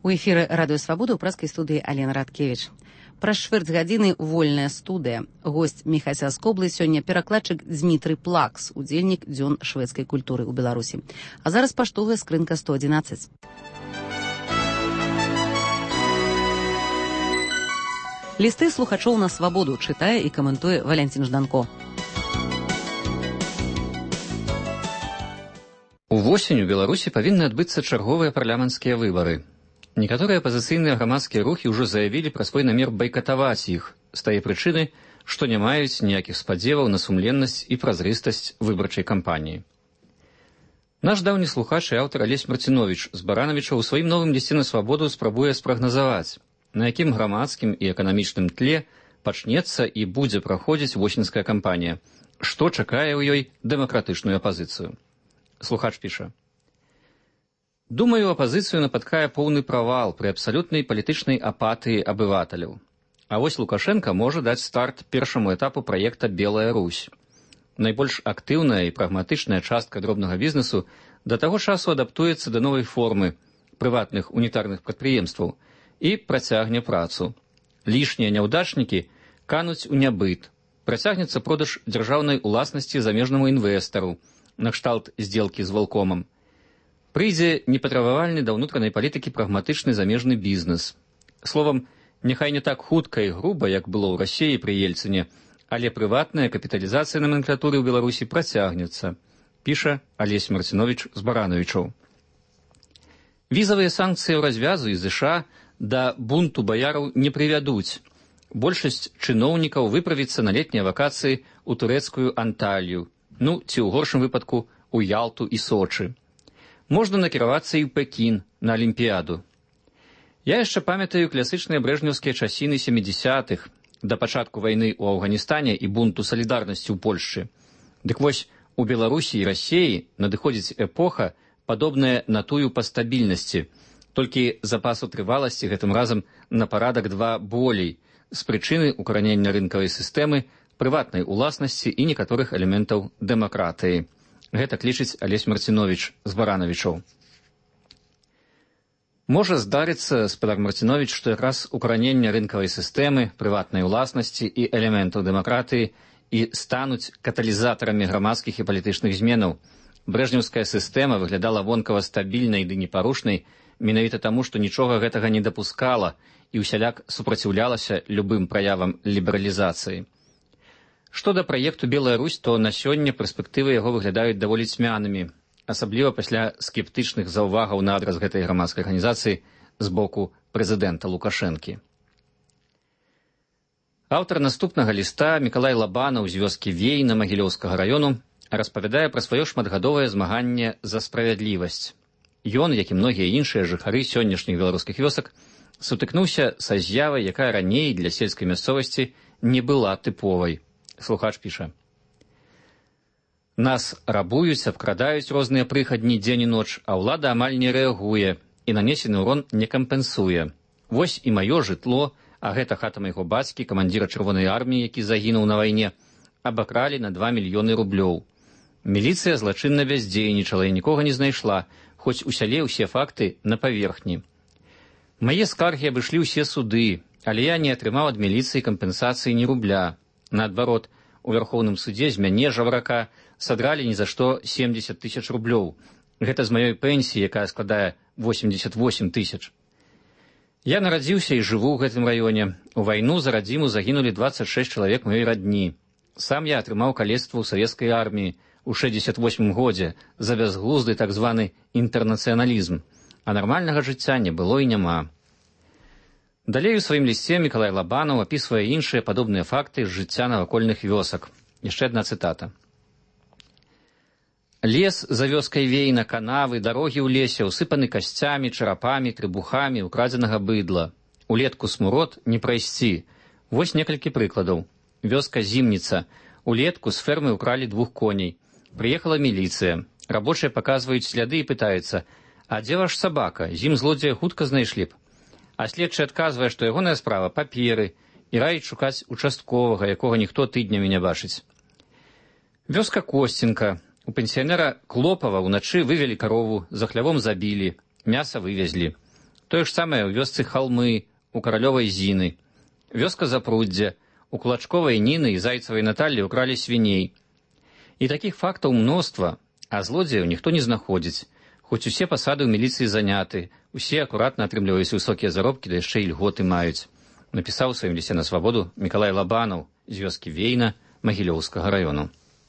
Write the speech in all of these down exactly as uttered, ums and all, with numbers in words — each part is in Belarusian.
У эфіры радыё Свабода ў праскай студыі Алена Радкевіч. Праз чвэрць гадзіны вольная студыя. Госць Міхася Скоблы сёння перакладчык Дзмітрый Плакс, удзельнік дзён шведскай культуры ў Беларусі. А зараз паштовая скрынка сто адзінаццаць. Лісты слухачоў на Свабоду чытае і каментуе Валянцін Жданко. Увосень у Беларусі павінны адбыцца чарговыя парламенцкія выбары. Некаторыя апазіцыйныя грамадскія рухі ўжо заявілі пра свой намер байкатаваць іх з тае прычыны, што не маюць ніякіх спадзеваў на сумленнасць і празрыстасць выбарчай кампаніі. Наш даўні слухач і аўтар Алесь Марціновіч з Баранавіча ў сваім новым лісце на Свабоду спрабуе спрагназаваць, на якім грамадскім і эканамічным тле пачнецца і будзе праходзіць восеньская кампанія, што чакае ў ёй дэмакратычную апазіцыю. Слухач піша: «Думаю, апазіцыю напаткае поўны правал пры абсалютнай палітычнай апатыі абываталяў. А вось Лукашенка можа даць старт першаму этапу праекта «Белая Русь». Найбольш актыўная і прагматычная частка дробнага бізнесу да таго часу адаптуецца да новай формы прыватных унітарных прадпрыемстваў і працягне працу. Лішнія няўдачнікі кануць у нябыт. Працягнецца продаж дзяржаўнай уласнасці замежнаму інвестару, накшталт здзелкі з Волкомам. Прыйдзе непатрабавальны да ўнутранай палітыкі прагматычны замежны бізнес. Словам, няхай не так хутка і груба, як было ў Расіі пры Ельцыне, але прыватная капіталізацыя номенклатуры ў Беларусі працягнецца, піша Алесь Марціновіч з Баранавічаў. Візавыя санкцыі ў развязу і ЗША да бунту баяраў не прывядуць. Большасць чыноўнікаў выправіцца на летнія вакацыі ў турэцкую Анталію, ну, ці ў горшым выпадку у Ялту і Сочы. Можна накіравацца і ў Пекін на Алімпіяду. Я яшчэ памятаю класычныя брэжнеўскія часіны сямідзясятых, да пачатку вайны ў Афганістане і бунту салідарнасці ў Польшчы. Дык вось, у Беларусі і Расіі надыходзіць эпоха, падобная на тую па стабільнасці, толькі запасу трываласці гэтым разам на парадак два болей, з прычыны укаранення рынкавай сістэмы, прыватнай уласнасці і некаторых элементаў дэмакратыі. Гэта клічыць Алесь Марціновіч з Баранавічаў. Можа здарыцца, спадар Марціновіч, што якраз укаранення рынкавай сістэмы, прыватнай уласнасці і элементаў дэмакратыі і стануць каталізатарамі грамадскіх і палітычных зменаў. Брэжнеўская сістэма выглядала вонкава стабільнай ды непарушнай менавіта таму, што нічога гэтага не дапускала і ўсяляк супраціўлялася любым праявам лібералізацыі. Што да праекту «Белая Русь», то на сёння перспектывы яго выглядаюць даволі цьмянымі, асабліва пасля скептычных заўвагаў на адрас гэтай грамадскай арганізацыі з боку прэзідэнта Лукашэнкі. Аўтар наступнага ліста Мікалай Лабанаў з вёскі Вейна Магілёўскага раёну распавядае пра сваё шматгадовае змаганне за справядлівасць. Ён, як і многія іншыя жыхары сённяшніх беларускіх вёсак, сутыкнуўся са з'явай, якая раней для сельскай мясцовасці не была тыповай. Слухач піша: «Нас рабуюць, абкрадаюць розныя прыхадні дзень і ноч, а ўлада амаль не рэагуе і нанесены ўрон не кампенсуе. Вось і маё жытло, а гэта хата майго бацькі, камандзіра чырвонай арміі, які загінуў на вайне, абакралі на два мільёны рублёў. Міліцыя злачынна бяздзейнічала і нікога не знайшла, хоць у сяле ўсе факты на паверхні. Мае скаргі абышлі ўсе суды, але я не атрымаў ад міліцыі кампенсацыі ні рубля. Наадварот, у Вярхоўным судзе з мяне, жаврака, садралі ні за што семдзесят тысяч рублёў. Гэта з маёй пенсіі, якая складае восемьдесят восемь тысяч. Я нарадзіўся і жыву ў гэтым раёне. У вайну за радзіму загінулі двадцать шесть чалавек маёй радні. Сам я атрымаў калецтва ў савецкай арміі ў шэсцьдзесят восьмым годзе за бязглузды так званы інтэрнацыяналізм, а нармальнага жыцця не было і няма». Далей у сваім лісце Мікалай Лабанаў апісвае іншыя падобныя факты з жыцця навакольных вёсак. Яшчэ адна цытата. «Лес за вёскай Вейна, канавы, дарогі ў лесе ўсыпаны касцямі, чарапамі, трыбухамі, украдзенага быдла. Улетку смурод не прайсці. Вось некалькі прыкладаў. Вёска Зімніца. Улетку з фермы ўкралі двух коней. Прыехала міліцыя. Рабочыя паказваюць сляды і пытаюцца: а дзе ваш сабака? Зім злодзея хутка знайшлі б. А следчы адказвае, што ягоная справа паперы і раіць шукаць участковага, якога ніхто тыднямі не бачыць. Вёска Косценка. У пенсіянера Клопава ўначы вывелі карову, за хлявом забілі, мяса вывезлі. Тое ж самае ў вёсцы Халмы, у Каралёвай Зіны. Вёска Запруддзя, у Кулачковай Ніны і Зайцавай Наталлі ўкралі свіней. І такіх фактаў мноства, а злодзеяў ніхто не знаходзіць. Хоць усе пасады ў міліцыі заняты, усе акуратна атрымліваюць высокія заробкі, да яшчэ і льготы маюць. Напісаў у сваім лісце на свабоду Мікалай Лабанаў з вёскі Вейна Магілёўскага раёну.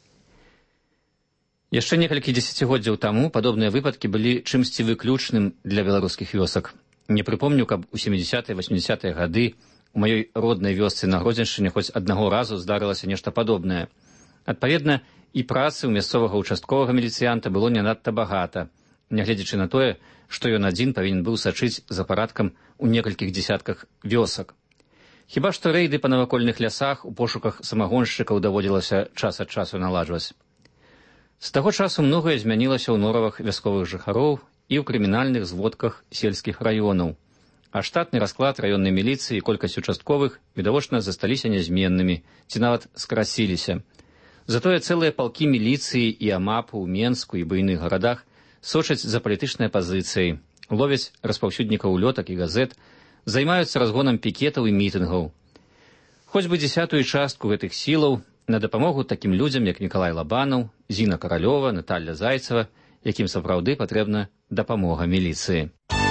Яшчэ некалькі дзесяцігоддзяў таму падобныя выпадкі былі чымсьці выключным для беларускіх вёсак. Не прыпомню, каб у сямідзясятыя-васьмідзясятыя гады у маёй роднай вёсцы на Гродзеншчыне хоць аднаго разу здарылася нешта падобнае. Адпаведна, і працы ў мясцовага участковага міліцыянта было не надта багата, нягледзячы на тое, што ён адзін павінен быў сачыць за парадкам у некалькіх дзесятках вёсак. Хіба што рэйды па навакольных лясах у пошуках самагоншчыкаў даводзілася час ад часу наладжваць. З таго часу многае змянілася ў норавах вясковых жыхароў і ў крымінальных зводках сельскіх раёнаў, а штатны расклад раённай міліцыі і колькасць участковых відавочна засталіся нязменнымі ці нават скрасіліся. Затое цэлыя палкі міліцыі і амапу ў Менску і буйных гарадах сочаць за палітычнай пазіцыяй, ловяць распаўсюднікаў улётак і газет, займаюцца разгонам пікетаў і мітынгаў. Хоць бы дзесятую частку гэтых сілаў на дапамогу такім людзям, як Мікалай Лабанаў, Зіна Каралёва, Наталля Зайцева, якім сапраўды патрэбна дапамога міліцыі.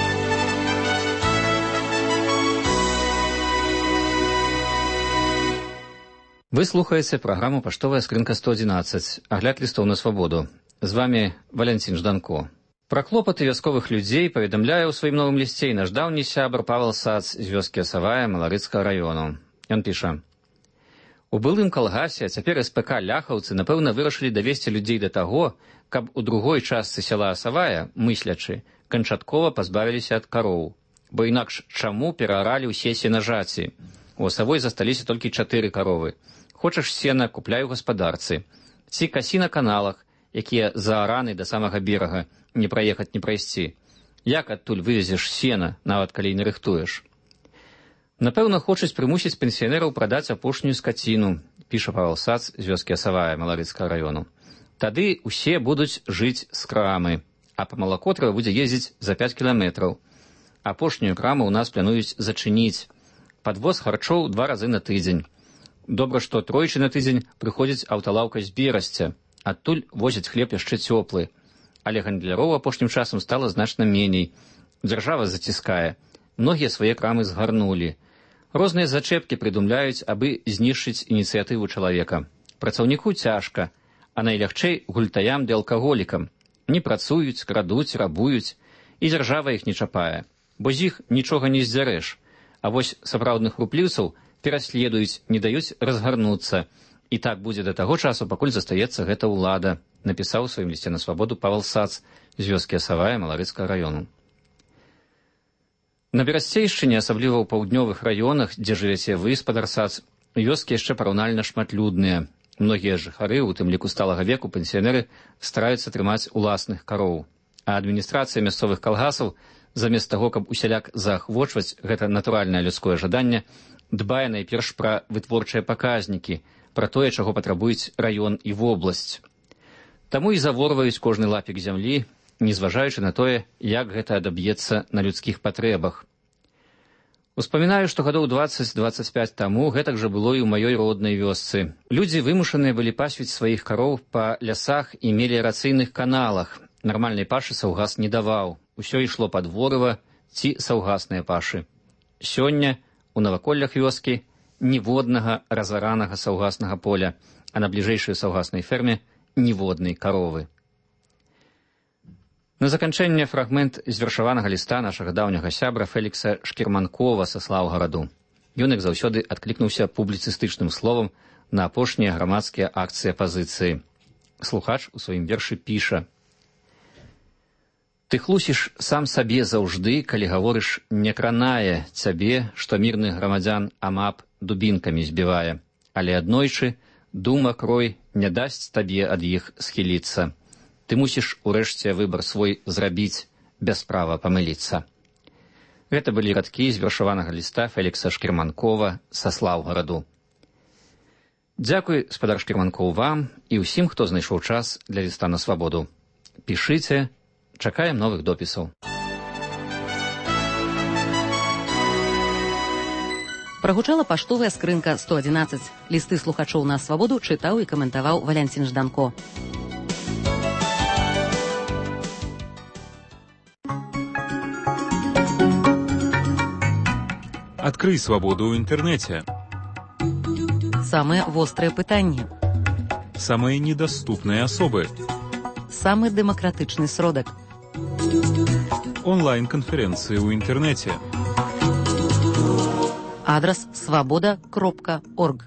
Вы слухаеце праграму «Паштовая скрынка сто адзінаццаць», агляд лістоў на свабоду. З вами Валянцін Жданко. Пра клопаты вясковых людзей паведамляе ў сваім новым лісце і наш даўні сябар Павел Сац з вёскі Асавая Маларыцкага раёну. Ён піша: У былым калгасе, а цяпер эс пэ ка ляхаўцы, напэўна, вырашылі давесці людзей да таго, каб у другой частцы сяла Асавая, мыслячы, канчаткова пазбавіліся ад кароў. Бо інакш чаму перааралі ўсе сенажаці? У Асавой засталіся толькі чатыры каровы. Хочаш сена, купляй у гаспадарцы. Ці касі на каналах, якія заараны да самага берага, не праехаць, не прайсці. Як адтуль вывезеш сена, нават калі не рыхтуеш? Напэўна, хочуць прымусіць пенсіянераў прадаць апошнюю скаціну, піша Павел Сац з вёскі Асавая Маларыцкага раёну. Тады усе будуць жыць з крамы, а па малако трэба будзе ездзіць за пяць кіламетраў. Апошнюю краму ў нас плануюць зачыніць. Падвоз харчоў два разы на тыдзень. Добра, што тройчы на тыдзень прыходзіць аўталаўка з Берасця. Адтуль возяць хлеб яшчэ цёплы. Але гандляроў апошнім часам стала значна меней. Дзяржава заціскае. Многія свае крамы згарнулі. Розныя зачэпкі прыдумляюць, абы знішчыць ініцыятыву чалавека. Працаўніку цяжка, а найлягчэй гультаям ды алкаголікам. Не працуюць, крадуць, рабуюць, і дзяржава іх не чапае. Бо з іх нічога не здзярэш. А вось сапраўдных рупліўцаў пераследуюць, не даюць разгарнуцца. І так будзе да таго часу, пакуль застаецца гэта ўлада, напісаў у сваім лісце на свабоду Павел Сац з вёскі Асавая Маларыцкага раёну. На Берасцейшчыне, асабліва ў паўднёвых раёнах, дзе жывяце вы, спадар Сац, вёскі яшчэ параўнальна шматлюдныя. Многія жыхары, у тым ліку сталага веку, пенсіянеры, стараюцца трымаць уласных кароў. А адміністрацыя мясцовых калгасаў, замест таго, каб усяляк заахвочваць гэта натуральнае людское жаданне, дбае найперш пра вытворчыя паказнікі, пра тое, чаго патрабуюць раён і вобласць. Таму і заворваюць кожны лапік зямлі, незважаючы на тое, як гэта адаб'ецца на людскіх патрэбах. Успамінаю, што гадоў дваццаць-дваццаць пяць таму гэтак жа было і ў маёй роднай вёсцы. Людзі вымушаныя былі пасвіць сваіх кароў па лясах і меліярацыйных каналах. Нармальнай пашы саўгас не даваў. Усё ішло падворыва ці саўгасныя пашы. Сёння у наваколлях вёскі ніводнага разаранага саўгаснага поля, а на бліжэйшай саўгаснай ферме ніводнай каровы. На заканчэнне фрагмент з вершаванага ліста нашага даўняга сябра Фелікса Шкірманкова са Слаўгараду. Ён, як заўсёды, адклікнуўся публіцыстычным словам на апошнія грамадскія акцыі апазіцыі. Слухач у сваім вершы піша: «Ты хлусіш сам сабе заўжды, калі гаворыш, не кранае цябе, што мірных грамадзян амап дубінкамі збівае, але аднойчы дума крой не дасць табе ад іх схіліцца. Ты мусіш урэшце выбар свой зрабіць, без права памыліцца». Гэта былі радкі з вершаванага ліста Фелікса Шкірманкова са Слаўгараду. Дзякуй, спадар Шкірманкоў, вам і ўсім, хто знайшоў час для ліста на свабоду. Пішыце, чакаем новых допісаў. Прагучала паштовая скрынка сто адзінаццаць. Лісты слухачоў на свабоду чытаў і каментаваў Валянцін Жданко. Открый свободу ў інтэрнэце. Самыя вострыя пытанні. Самые недоступные особы. Самы дэмакратычны сродак. Онлайн-конференции ў інтэрнэце. Адрас свабода кропка орг.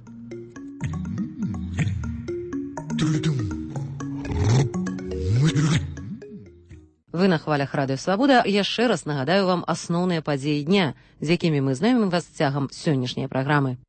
Вы на хвалях Радыё Свабода. Яшчэ раз нагадаю вам асноўныя падзеі дня, з якімі мы знаёмім вас цягам сённяшняй праграмы.